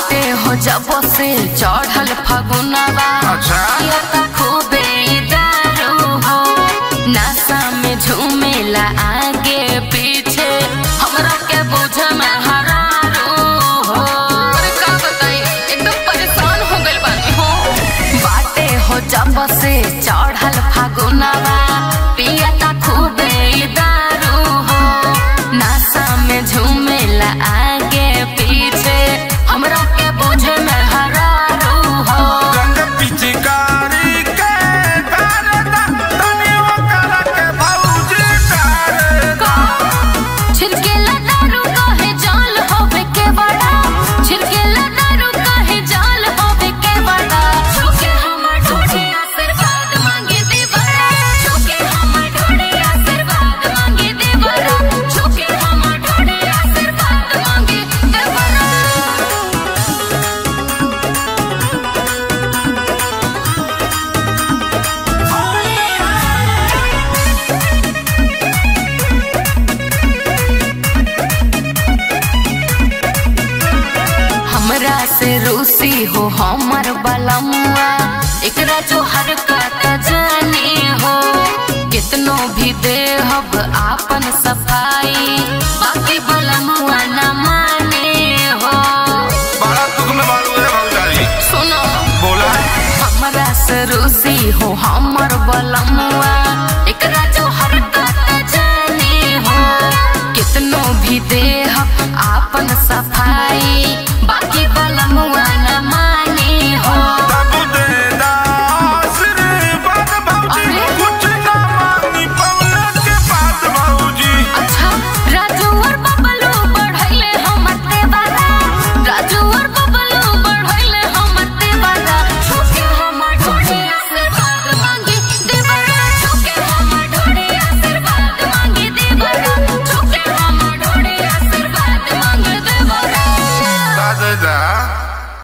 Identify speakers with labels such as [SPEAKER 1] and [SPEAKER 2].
[SPEAKER 1] बाटे हो जब से चढ़ल फगुनवा ये त खूबे दारू हो नशा में झूमेला आगे पीछे हमरा के बुझ में हरारू हो। अरे का बताई एकदम परेशान हो गइल बानी हो। बाटे हो जब से चढ़ल फगुनवा पिया त खूबे दारू हो नशा में झूमेला आगे पीछे हमरा के बुझे में हरारू हो।
[SPEAKER 2] रंग पिचकारी के तारदा तनी ओकरा के भौजी तारदा
[SPEAKER 1] छिलकेला दारू कहे जाल होवे के बड़ा छिलकेला दारू कहे जाल होवे के बड़ा छुके हमर ढोढ़े आशीर्वाद मांगे दे बड़ा छुके हमर ढोढ़े आशीर्वाद मांगे दे बड़ा छुके हमर ढोढ़े आशीर्वाद मांगे दे बड़ा। हमरा से रूसी हो हमर बलमुआ एकरा जो हरकत जानी हो कितनो भी देहब आपन सफाई बाकी बलमुआ न माने हो।
[SPEAKER 2] बड़ा दुख में मालूम है भौजाई
[SPEAKER 1] सुनो
[SPEAKER 2] बोला
[SPEAKER 1] हमरा से रूसी हो हमर बलमुआ एकरा जो हरकत जानी हो कितनो भी देहब आपन सफाई